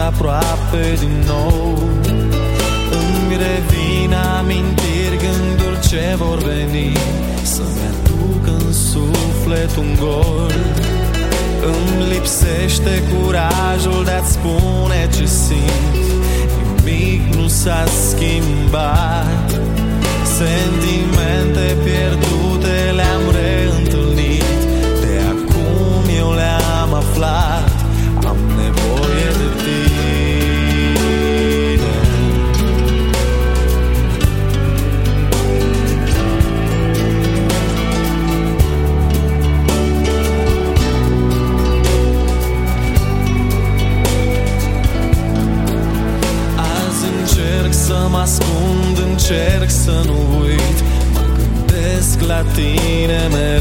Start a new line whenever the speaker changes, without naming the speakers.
aproape din nou. Îmi revin amintiri, gânduri ce vor veni să-mi aduc în suflet un gol. Îmi lipsește curajul de-a-ți spune ce simt, nimic nu s-a schimbat. Sentimente pierdute le-am reîntâlnit, de acum eu le-am aflat. Am nevoie de tine. Azi încerc să mă ascund, încerc să nu uit, mă gândesc la tine mereu.